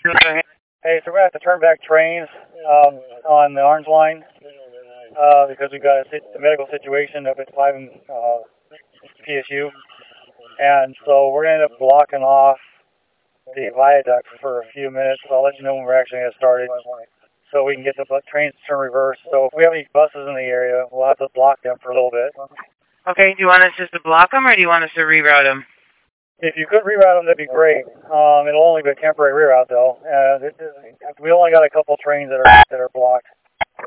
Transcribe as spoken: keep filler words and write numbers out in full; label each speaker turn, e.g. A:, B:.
A: Hey, so we're going to have to turn back trains um, on the Orange Line uh, because we've got a, a medical situation up at five uh, P S U. And so we're going to end up blocking off the viaduct for a few minutes. I'll let you know when we're actually going to start it so we can get the trains to turn reverse. So if we have any buses in the area, we'll have to block them for a little bit.
B: Okay, do you want us just to block them or do you want us to reroute them?
A: If you could reroute them, that'd be great. Um, it'll only be a temporary reroute, though. Uh, it, it, we only got a couple trains that are that are blocked.